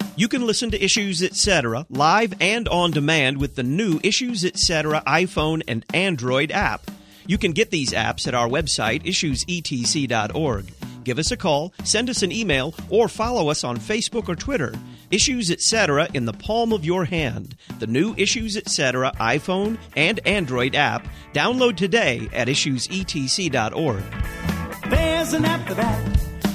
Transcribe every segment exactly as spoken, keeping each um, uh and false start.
You can listen to Issues Etc. live and on demand with the new Issues Etc. iPhone and Android app. You can get these apps at our website, issues e t c dot org. Give us a call, send us an email, or follow us on Facebook or Twitter. Issues Etc. in the palm of your hand. The new Issues Etc. iPhone and Android app. Download today at issues e t c dot org. There's an app for that.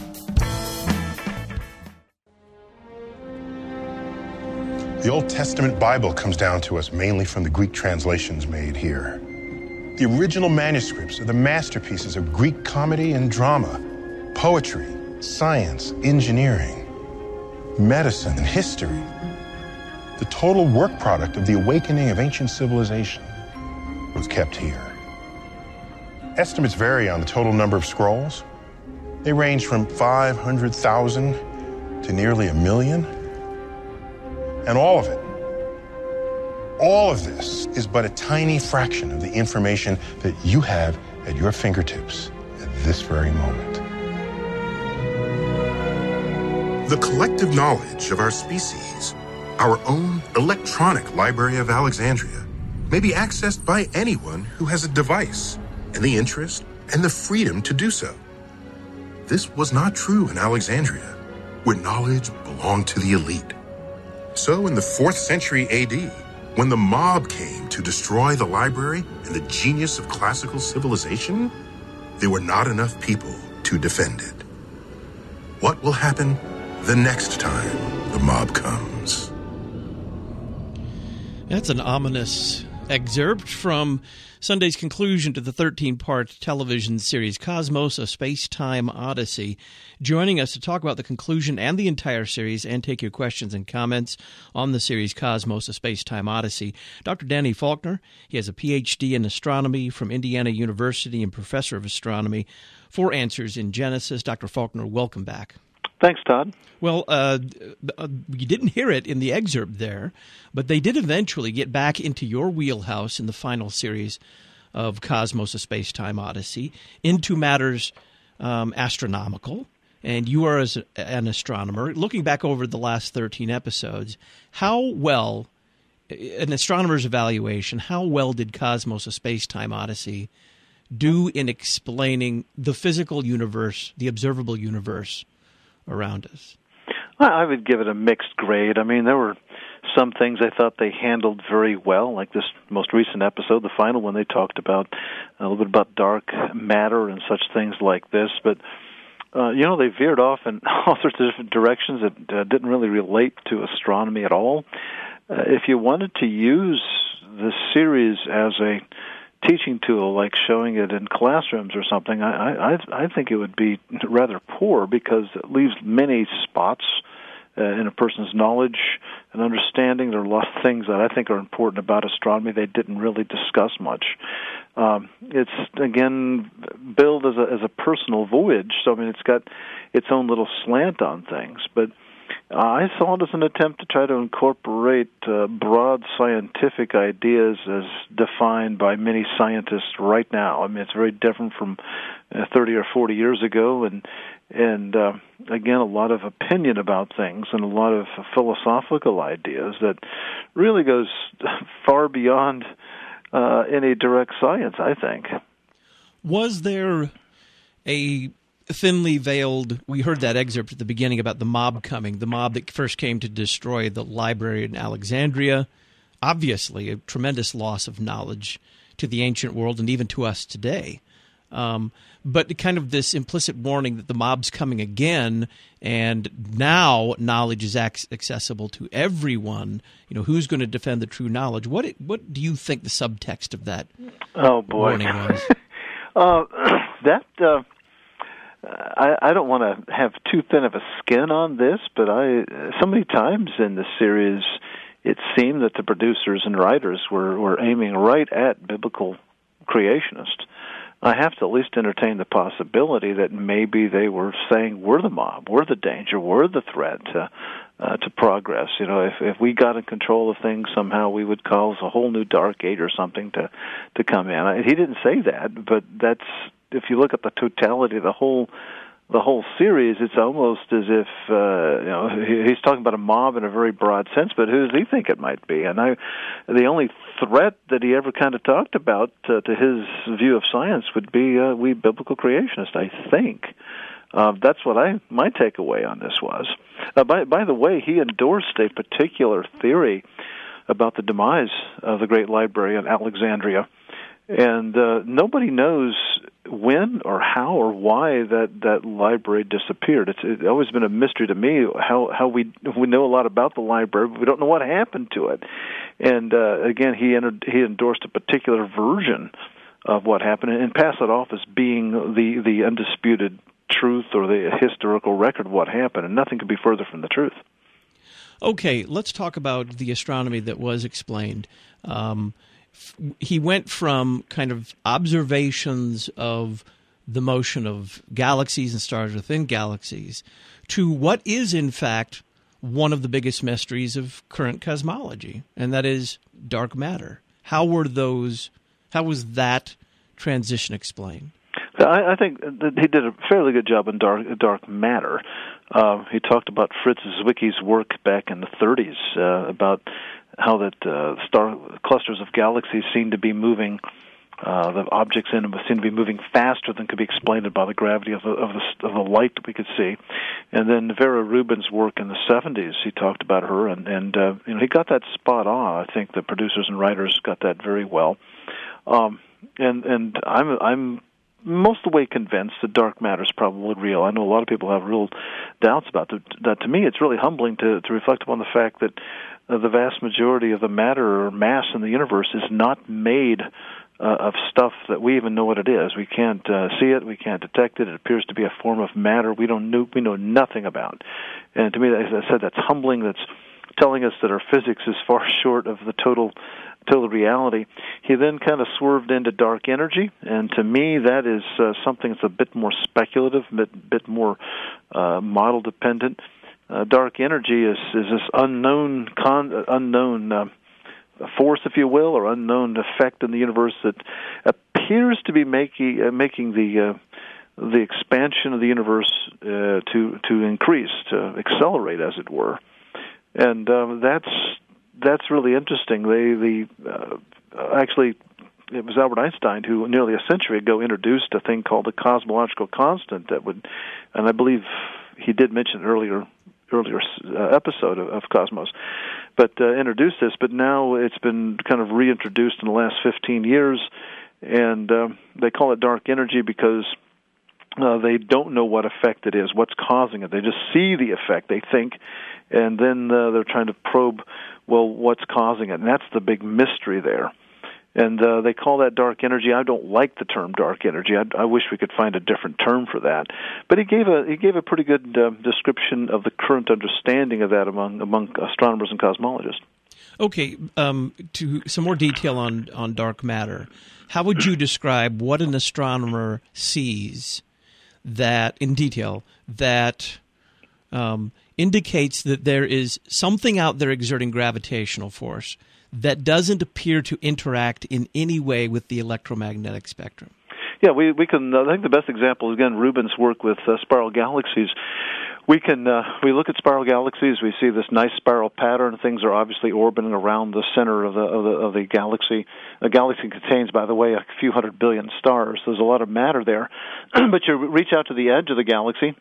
The Old Testament Bible comes down to us mainly from the Greek translations made here. The original manuscripts are the masterpieces of Greek comedy and drama, poetry, science, engineering, medicine, and history. The total work product of the awakening of ancient civilization was kept here. Estimates vary on the total number of scrolls. They range from five hundred thousand to nearly a million. And all of it, all of this is but a tiny fraction of the information that you have at your fingertips at this very moment. The collective knowledge of our species, our own electronic Library of Alexandria, may be accessed by anyone who has a device and the interest and the freedom to do so. This was not true in Alexandria, where knowledge belonged to the elite. So in the fourth century A D, when the mob came to destroy the library and the genius of classical civilization, there were not enough people to defend it. What will happen the next time the mob comes? That's an ominous excerpt from Sunday's conclusion to the thirteen-part television series Cosmos, A Space-Time Odyssey. Joining us to talk about the conclusion and the entire series and take your questions and comments on the series Cosmos, A Space-Time Odyssey, Doctor Danny Faulkner. He has a P H D in astronomy from Indiana University and professor of astronomy for Answers in Genesis. Doctor Faulkner, welcome back. Thanks, Todd. Well, uh, uh, you didn't hear it in the excerpt there, but they did eventually get back into your wheelhouse in the final series of Cosmos, A Space-Time Odyssey, into matters um, astronomical. And you are, as a, an astronomer, looking back over the last thirteen episodes, how well, an astronomer's evaluation, how well did Cosmos, A Space-Time Odyssey do in explaining the physical universe, the observable universe around us? I would give it a mixed grade. I mean, there were some things I thought they handled very well, like this most recent episode, the final one. They talked about a little bit about dark matter and such things like this. But, uh, you know, they veered off in all sorts of different directions that uh, didn't really relate to astronomy at all. Uh, if you wanted to use this series as a teaching tool, like showing it in classrooms or something, I, I, I think it would be rather poor, because it leaves many spots uh, in a person's knowledge and understanding. There are a lot of things that I think are important about astronomy they didn't really discuss much. Um, it's, again, billed as a, as a personal voyage, so I mean, it's got its own little slant on things, but Uh, I saw it as an attempt to try to incorporate uh, broad scientific ideas as defined by many scientists right now. I mean, it's very different from uh, thirty or forty years ago, and and uh, again, a lot of opinion about things and a lot of philosophical ideas that really goes far beyond uh, any direct science, I think. Was there a thinly veiled, we heard that excerpt at the beginning about the mob coming, the mob that first came to destroy the library in Alexandria, obviously a tremendous loss of knowledge to the ancient world and even to us today. Um, but kind of this implicit warning that the mob's coming again, and now knowledge is ac- accessible to everyone. You know, who's going to defend the true knowledge? What it, what do you think the subtext of that oh, boy. warning was? uh, that... Uh I, I don't want to have too thin of a skin on this, but I so many times in the series it seemed that the producers and writers were, were aiming right at biblical creationists. I have to at least entertain the possibility that maybe they were saying we're the mob, we're the danger, we're the threat to, uh, to progress. You know, if, if we got in control of things, somehow we would cause a whole new dark age or something to, to come in. I, he didn't say that, but that's, if you look at the totality of the whole the whole series, it's almost as if uh, you know he, he's talking about a mob in a very broad sense. But who does he think it might be? And I, the only threat that he ever kind of talked about uh, to his view of science would be uh, we biblical creationists. I think uh, that's what I my takeaway on this was. Uh, by by the way, he endorsed a particular theory about the demise of the great library in Alexandria. And uh, nobody knows when or how or why that, that library disappeared. It's, it's always been a mystery to me how, how we we know a lot about the library, but we don't know what happened to it. And uh, again, he entered, he endorsed a particular version of what happened and passed it off as being the, the undisputed truth or the historical record of what happened. And nothing could be further from the truth. Okay, let's talk about the astronomy that was explained. Um, He went from kind of observations of the motion of galaxies and stars within galaxies to what is, in fact, one of the biggest mysteries of current cosmology, and that is dark matter. How were those? How was that transition explained? I, I think that he did a fairly good job in dark, dark matter. Uh, he talked about Fritz Zwicky's work back in the thirties uh, about how that uh, star clusters of galaxies seem to be moving, uh, the objects in them seem to be moving faster than could be explained by the gravity of the, of the, of the light that we could see. And then Vera Rubin's work in the seventies, he talked about her, and, and uh, you know, he got that spot on. I think the producers and writers got that very well. Um, and and I'm I'm most of the way convinced that dark matter is probably real. I know a lot of people have real doubts about that. that to me, it's really humbling to, to reflect upon the fact that uh, the vast majority of the matter or mass in the universe is not made uh, of stuff that we even know what it is. We can't uh, see it. We can't detect it. It appears to be a form of matter we don't know, we know nothing about. And to me, as I said, that's humbling. That's telling us that our physics is far short of the total total reality. He then kind of swerved into dark energy, and to me that is uh, something that's a bit more speculative, a bit, bit more uh, model dependent. Uh, dark energy is, is this unknown con, uh, unknown uh, force, if you will, or unknown effect in the universe that appears to be making uh, making the uh, the expansion of the universe uh, to to increase, to accelerate, as it were. And uh, that's that's really interesting. They the uh, actually it was Albert Einstein who nearly a century ago introduced a thing called the cosmological constant that would, and I believe he did mention earlier earlier uh, episode of, of Cosmos, but uh, introduced this. But now it's been kind of reintroduced in the last fifteen years, and uh, they call it dark energy because uh, they don't know what effect it is, what's causing it. They just see the effect, they think, and then uh, they're trying to probe, well, what's causing it? And that's the big mystery there. And uh, they call that dark energy. I don't like the term dark energy. I, I wish we could find a different term for that. But he gave a he gave a pretty good uh, description of the current understanding of that among among astronomers and cosmologists. Okay, um, to some more detail on, on dark matter. How would you describe what an astronomer sees that, in detail, that um, indicates that there is something out there exerting gravitational force that doesn't appear to interact in any way with the electromagnetic spectrum? Yeah, we we can. I think the best example is, again, Rubin's work with uh, spiral galaxies. We can uh, we look at spiral galaxies. We see this nice spiral pattern. Things are obviously orbiting around the center of the of the, of the galaxy. A galaxy contains, by the way, a few hundred billion stars. There's a lot of matter there. But you reach out to the edge of the galaxy,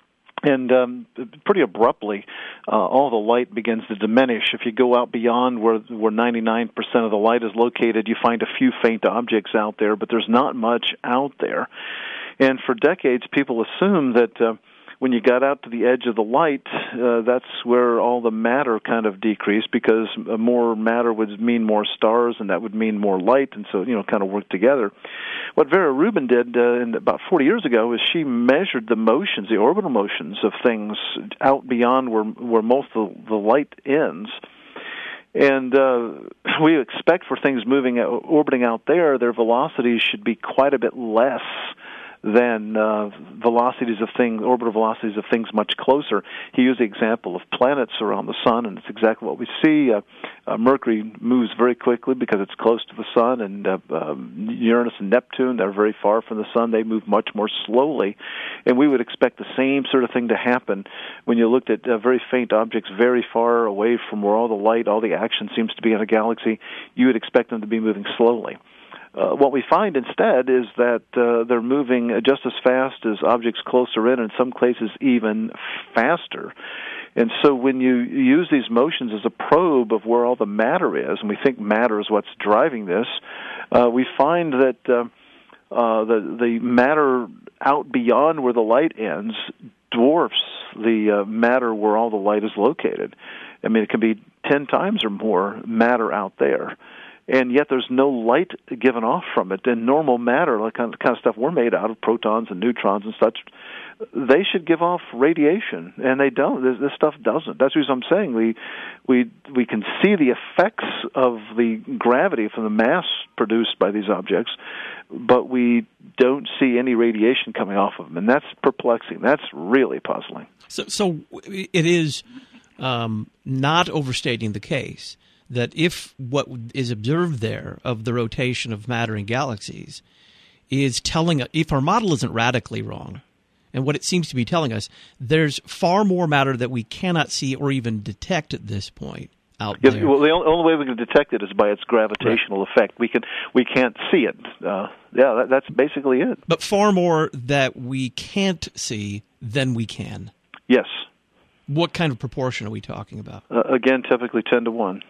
and um, pretty abruptly, uh, all the light begins to diminish. If you go out beyond where where ninety-nine percent of the light is located, you find a few faint objects out there, but there's not much out there. And for decades, people assumed that uh, when you got out to the edge of the light, uh, that's where all the matter kind of decreased, because more matter would mean more stars, and that would mean more light, and so, you know, kind of worked together. What Vera Rubin did uh, in about forty years ago is she measured the motions, the orbital motions of things out beyond where where most of the light ends. And uh, we expect for things moving, out, orbiting out there, their velocities should be quite a bit less than uh, velocities of things, orbital velocities of things much closer. He used the example of planets around the sun, and it's exactly what we see. Uh, uh, Mercury moves very quickly because it's close to the sun, and uh, um, Uranus and Neptune, they're very far from the sun. They move much more slowly, and we would expect the same sort of thing to happen when you looked at uh, very faint objects very far away from where all the light, all the action seems to be in a galaxy. You would expect them to be moving slowly. Uh, what we find instead is that uh, they're moving just as fast as objects closer in, in some cases even faster. And so when you use these motions as a probe of where all the matter is, and we think matter is what's driving this, uh, we find that uh, uh, the, the matter out beyond where the light ends dwarfs the uh, matter where all the light is located. I mean, it can be ten times or more matter out there. And yet there's no light given off from it. And normal matter, like kind of, kind of stuff we're made out of, protons and neutrons and such, they should give off radiation, and they don't. This, this stuff doesn't. That's the reason I'm saying we we we can see the effects of the gravity from the mass produced by these objects, but we don't see any radiation coming off of them, and that's perplexing. That's really puzzling. So, so it is um, not overstating the case that if what is observed there of the rotation of matter in galaxies is telling, if our model isn't radically wrong, and what it seems to be telling us, there's far more matter that we cannot see or even detect at this point out yes, there. Well, the only way we can detect it is by its gravitational right. effect. We can we can't see it. Uh, yeah, that, that's basically it. But far more that we can't see than we can. Yes. What kind of proportion are we talking about? Uh, again, typically ten to one.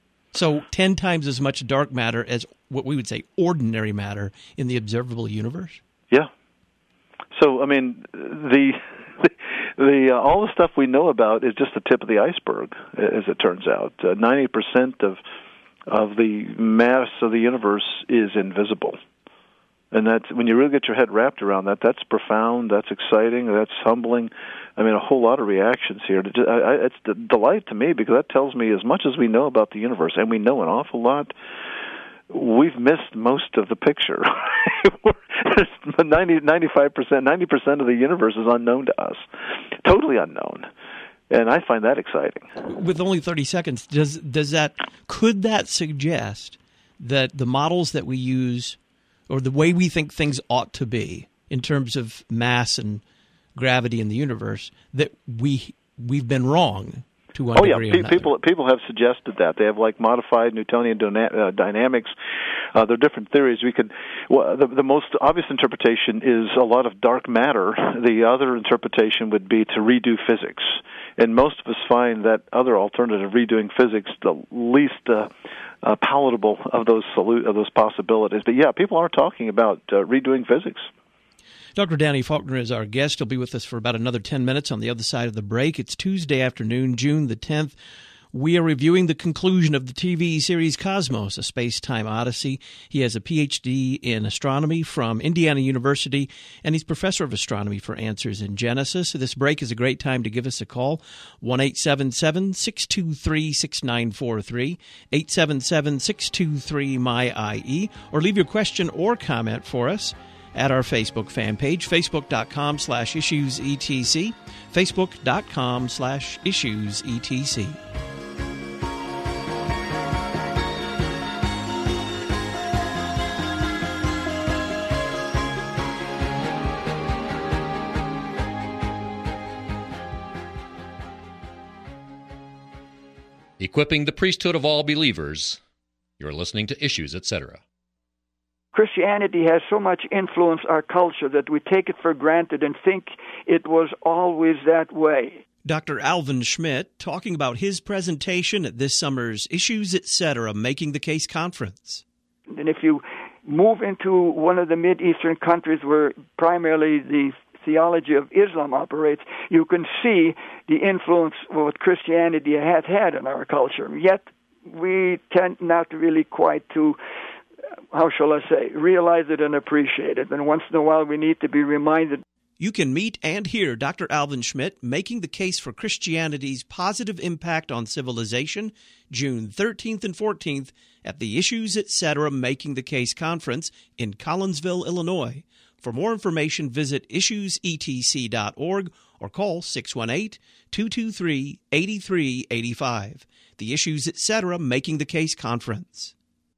So ten times as much dark matter as what we would say ordinary matter in the observable universe? Yeah. So, I mean, the the uh, all the stuff we know about is just the tip of the iceberg, as it turns out. Uh, ninety percent of of the mass of the universe is invisible. And that's, when you really get your head wrapped around that, that's profound, that's exciting, that's humbling. I mean, a whole lot of reactions here. It's a delight to me because that tells me as much as we know about the universe, and we know an awful lot, we've missed most of the picture. ninety, ninety-five percent, ninety percent of the universe is unknown to us, totally unknown. And I find that exciting. With only thirty seconds, does does that could that suggest that the models that we use, or the way we think things ought to be in terms of mass and gravity in the universe, that we we've been wrong to one oh degree yeah, or another? people people have suggested that they have like modified Newtonian dyna- uh, dynamics. Uh, there are different theories. We could. Well, the, the most obvious interpretation is a lot of dark matter. The other interpretation would be to redo physics, and most of us find that other alternative, redoing physics, the least uh, uh, palatable of those solu- of those possibilities. But yeah, people are talking about uh, redoing physics. Doctor Danny Faulkner is our guest. He'll be with us for about another ten minutes on the other side of the break. It's Tuesday afternoon, June the tenth. We are reviewing the conclusion of the T V series Cosmos, A Space-Time Odyssey. He has a P H D in astronomy from Indiana University, and he's professor of astronomy for Answers in Genesis. So this break is a great time to give us a call, one eight seven seven, six two three, six nine four three, eight seven seven, six two three, M Y I E, or leave your question or comment for us at our Facebook fan page, facebook.com slash issues etc, facebook.com slash issues etc. Equipping the priesthood of all believers. You're listening to Issues, et cetera. Christianity has so much influenced our culture that we take it for granted and think it was always that way. Doctor Alvin Schmidt talking about his presentation at this summer's Issues, et cetera, Making the Case Conference. And if you move into one of the Mideastern countries where primarily the theology of Islam operates, you can see the influence of what Christianity has had in our culture. Yet we tend not really quite to, how shall I say, realize it and appreciate it. And once in a while we need to be reminded. You can meet and hear Doctor Alvin Schmidt making the case for Christianity's positive impact on civilization, June thirteenth and fourteenth at the Issues, et cetera, Making the Case Conference in Collinsville, Illinois. For more information, visit issues e t c dot org or call six one eight, two two three, eight three eight five. The Issues Etc. Making the Case Conference.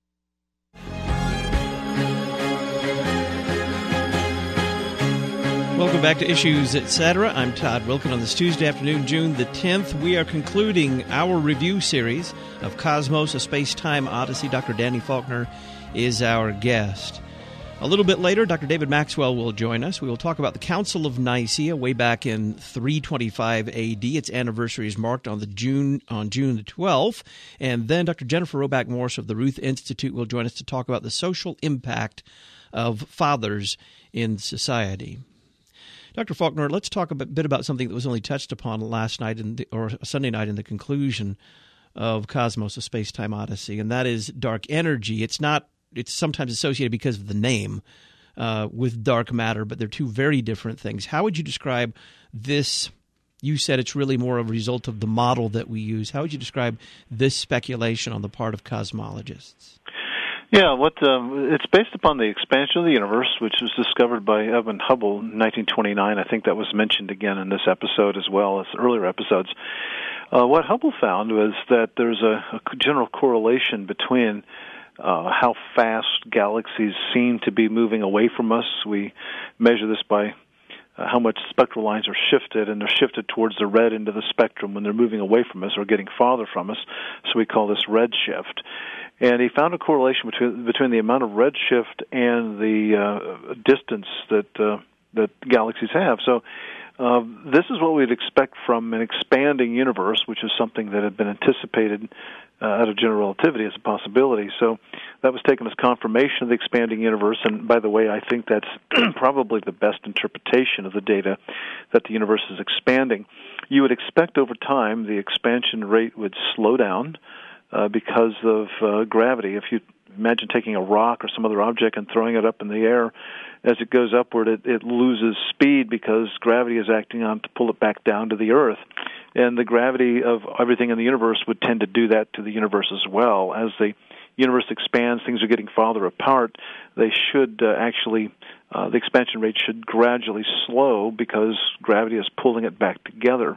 Welcome back to Issues Etc. I'm Todd Wilken. On this Tuesday afternoon, June the tenth, we are concluding our review series of Cosmos, A Space-Time Odyssey. Doctor Danny Faulkner is our guest. A little bit later, Doctor David Maxwell will join us. We will talk about the Council of Nicaea way back in three twenty-five A D. Its anniversary is marked on the June on June the twelfth. And then Doctor Jennifer Roback Morse of the Ruth Institute will join us to talk about the social impact of fathers in society. Doctor Faulkner, let's talk a bit about something that was only touched upon last night in the, or Sunday night in the conclusion of Cosmos, A Space-Time Odyssey, and that is dark energy. It's not It's sometimes associated because of the name uh, with dark matter, but they're two very different things. How would you describe this? You said it's really more a result of the model that we use. How would you describe this speculation on the part of cosmologists? Yeah, what um, it's based upon the expansion of the universe, which was discovered by Edwin Hubble in nineteen twenty-nine. I think that was mentioned again in this episode as well as earlier episodes. Uh, what Hubble found was that there's a, a general correlation between Uh, how fast galaxies seem to be moving away from us. We measure this by uh, how much spectral lines are shifted, and they're shifted towards the red end of the spectrum when they're moving away from us or getting farther from us, so we call this redshift. And he found a correlation between between the amount of redshift and the uh, distance that uh, that galaxies have. So uh, this is what we'd expect from an expanding universe, which is something that had been anticipated Uh, out of general relativity as a possibility. So that was taken as confirmation of the expanding universe, and by the way, I think that's probably the best interpretation of the data, that the universe is expanding. You would expect over time the expansion rate would slow down uh, because of uh, gravity. If you imagine taking a rock or some other object and throwing it up in the air, as it goes upward, it, it loses speed because gravity is acting on to pull it back down to the Earth. And the gravity of everything in the universe would tend to do that to the universe as well. As the universe expands, things are getting farther apart. They should uh, actually, uh, the expansion rate should gradually slow because gravity is pulling it back together.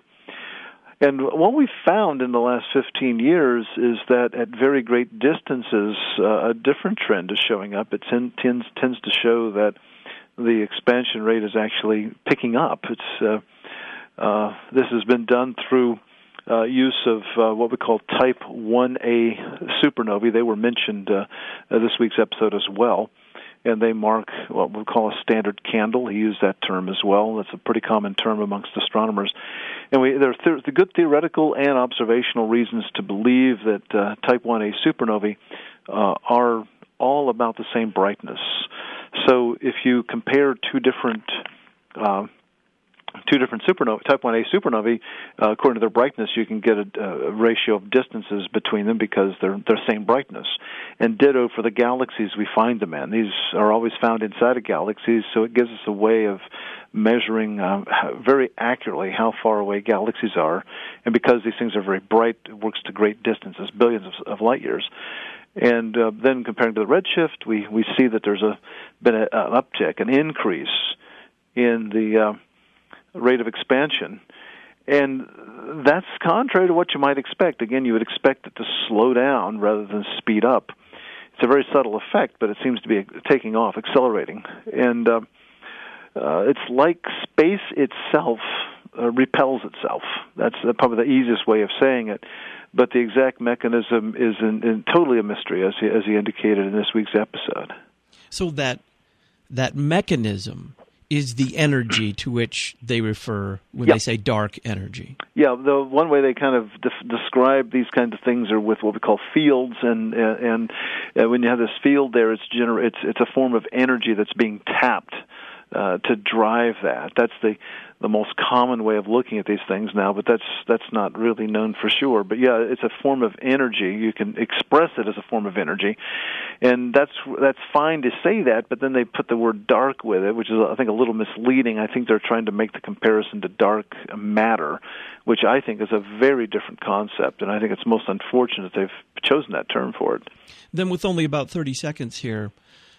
And what we've found in the last fifteen years is that at very great distances, uh, a different trend is showing up. It ten, tends, tends to show that the expansion rate is actually picking up. It's uh, uh, this has been done through uh, use of uh, what we call Type one A supernovae. They were mentioned uh, uh, this week's episode as well. And they mark what we call a standard candle. He used that term as well. That's a pretty common term amongst astronomers. And we, there are the good theoretical and observational reasons to believe that uh, Type one A supernovae uh, are all about the same brightness. So if you compare two different uh, two different supernovae, Type one A supernovae, uh, according to their brightness, you can get a, a ratio of distances between them because they're they're same brightness. And ditto for the galaxies we find them in. These are always found inside of galaxies, so it gives us a way of measuring uh, very accurately how far away galaxies are. And because these things are very bright, it works to great distances, billions of, of light years. And uh, then comparing to the redshift, we, we see that there's a been a, an uptick, an increase in the uh, rate of expansion. And that's contrary to what you might expect. Again, you would expect it to slow down rather than speed up. It's a very subtle effect, but it seems to be taking off, accelerating. And uh, uh, it's like space itself uh, repels itself. That's uh, probably the easiest way of saying it. But the exact mechanism is in, in totally a mystery, as he, as he indicated in this week's episode. So that that mechanism is the energy to which they refer when yep. they say dark energy. Yeah, the one way they kind of de- describe these kinds of things are with what we call fields, and and, and when you have this field there, it's gener- it's it's a form of energy that's being tapped uh, to drive that. That's the the most common way of looking at these things now, but that's that's not really known for sure. But yeah, it's a form of energy. You can express it as a form of energy, and that's that's fine to say that. But then they put the word dark with it, which is I think a little misleading. I think they're trying to make the comparison to dark matter, which I think is a very different concept, and I think it's most unfortunate they've chosen that term for it. Then, with only about thirty seconds here,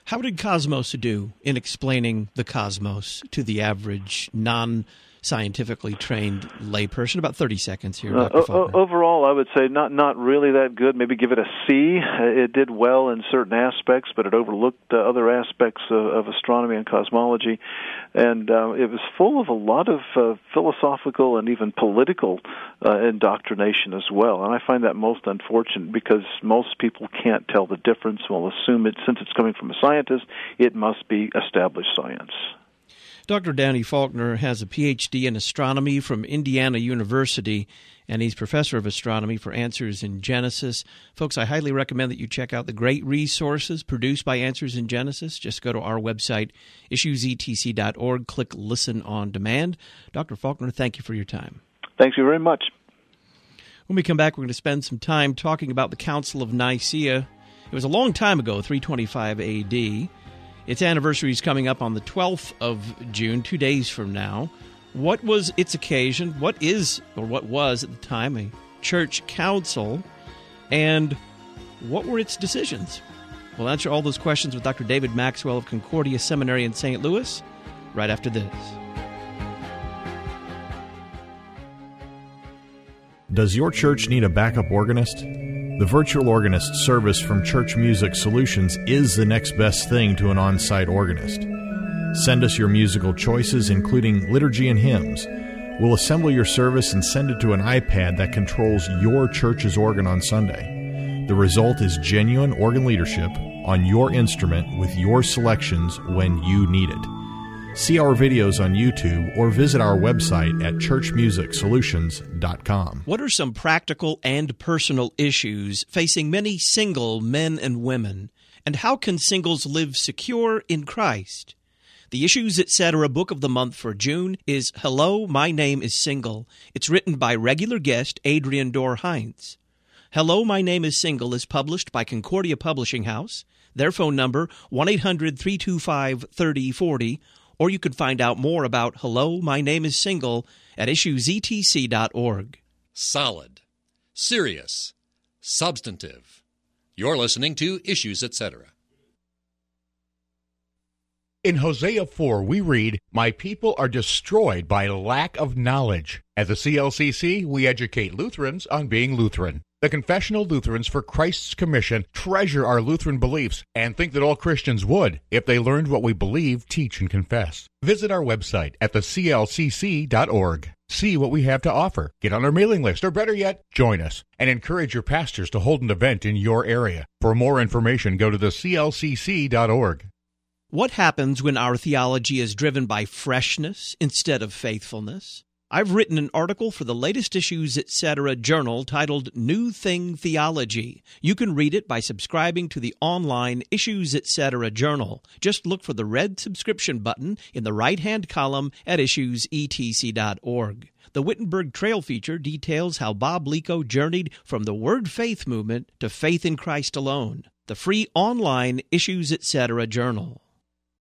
How did Cosmos do in explaining the cosmos to the average non-scientifically trained layperson? About thirty seconds here, Doctor Uh, Faulkner. Overall, I would say not not really that good. Maybe give it a C. It did well in certain aspects, but it overlooked uh, other aspects of, of astronomy and cosmology. And uh, it was full of a lot of uh, philosophical and even political uh, indoctrination as well. And I find that most unfortunate because most people can't tell the difference. We'll assume it, since it's coming from a scientist, it must be established science. Doctor Danny Faulkner has a P H D in astronomy from Indiana University, and he's professor of astronomy for Answers in Genesis. Folks, I highly recommend that you check out the great resources produced by Answers in Genesis. Just go to our website, issues e t c dot org, click Listen on Demand. Doctor Faulkner, thank you for your time. Thank you very much. When we come back, we're going to spend some time talking about the Council of Nicaea. It was a long time ago, three twenty-five A D. Its anniversary is coming up on the twelfth of June, two days from now. What was its occasion? What is, or what was at the time, a church council? And what were its decisions? We'll answer all those questions with Doctor David Maxwell of Concordia Seminary in Saint Louis right after this. Does your church need a backup organist? The Virtual Organist service from Church Music Solutions is the next best thing to an on-site organist. Send us your musical choices, including liturgy and hymns. We'll assemble your service and send it to an iPad that controls your church's organ on Sunday. The result is genuine organ leadership on your instrument with your selections when you need it. See our videos on YouTube or visit our website at church music solutions dot com. What are some practical and personal issues facing many single men and women, and how can singles live secure in Christ? The Issues Etc. Book of the Month for June is Hello, My Name is Single. It's written by regular guest Adrian Dorr Heinz. Hello, My Name is Single is published by Concordia Publishing House. Their phone number, one eight hundred three two five three zero four zero. Or you can find out more about Hello, My Name is Single at issues e t c dot org. Solid, serious, substantive. You're listening to Issues Etc. In Hosea four, we read, "My people are destroyed by lack of knowledge." At the C L C C, we educate Lutherans on being Lutheran. The Confessional Lutherans for Christ's Commission treasure our Lutheran beliefs and think that all Christians would if they learned what we believe, teach, and confess. Visit our website at the c l c c dot org. See what we have to offer. Get on our mailing list, or better yet, join us, and encourage your pastors to hold an event in your area. For more information, go to the c l c c dot org. What happens when our theology is driven by freshness instead of faithfulness? I've written an article for the latest Issues Etc. journal titled New Thing Theology. You can read it by subscribing to the online Issues Etc. journal. Just look for the red subscription button in the right-hand column at issues e t c dot org. The Wittenberg Trail feature details how Bob Lico journeyed from the Word Faith movement to faith in Christ alone. The free online Issues Etc. journal.